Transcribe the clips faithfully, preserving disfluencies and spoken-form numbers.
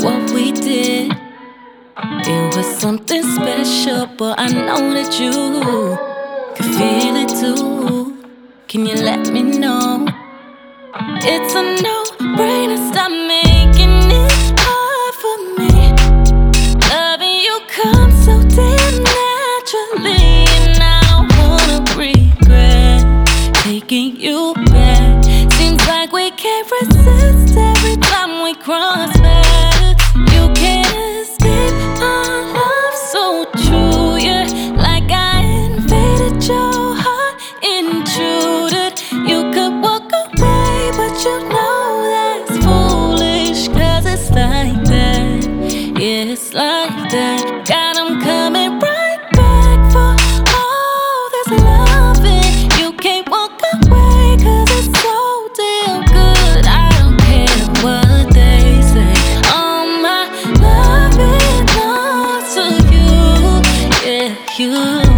what we did. It was something special, but I know that you can feel it too. Can you let me know? It's a no-brainer, stop making it hard for me. Loving you comes so damn naturally, and I don't wanna regret taking you back. Seems like we can't resist every time we cross paths. You can't escape our love so true, yeah. Like I invaded your heart, intruded. You could walk away, but you know that's foolish, 'cause it's like that, yeah, it's like that. Got 'em coming right back for all this loving. You can't walk away, 'cause it's so damn good. I don't care what they say, all my love belongs to you, yeah, you.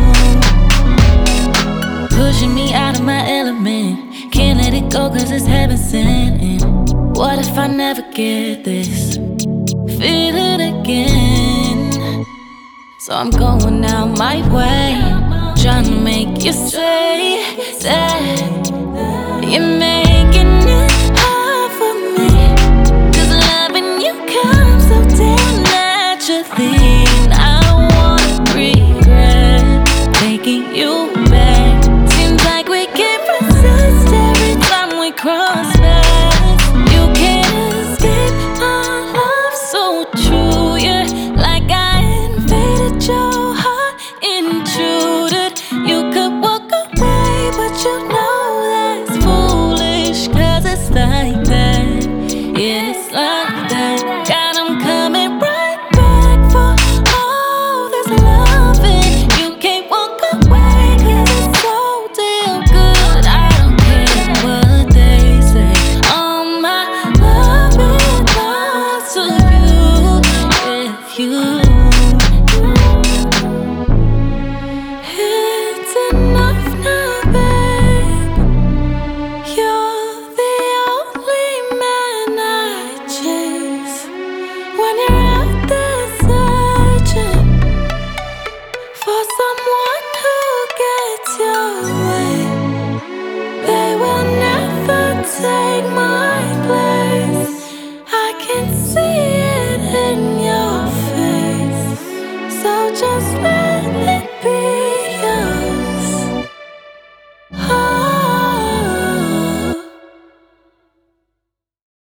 Pushing me out of my element, can't let it go 'cause it's heaven sent. And what if I never get this? Feel it again. So I'm going out my way, trying to make you say that you're making it hard for me. 'Cause loving you comes so damn naturally, and I don't wanna regret taking you back. Seems like we can't resist every time we cross